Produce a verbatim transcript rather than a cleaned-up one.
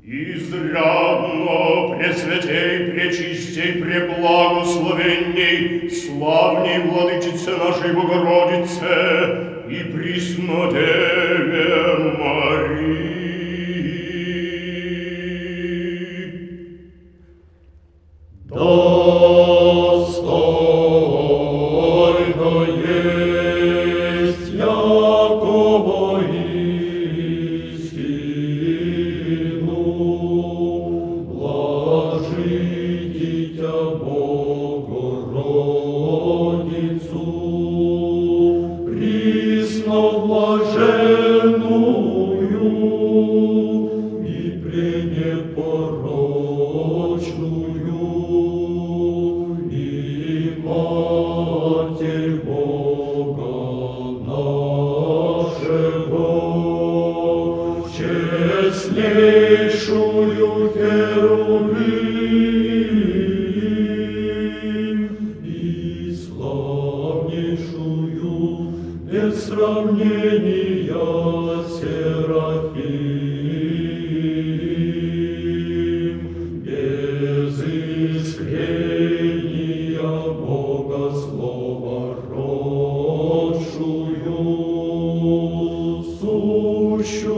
Изрядно, пресвятей, пречистей, преблагословенней, славней владычице нашей Богородице и Преснодеве Марии. Достойно есть якого истину блажи дитя Богородицу, пресноблаженную и пренепорочную, и Матерь Бога нашего, честнейшую Херувим и славнейшую без сравнения Серафим, без искрения Бога Слова родшую, сущую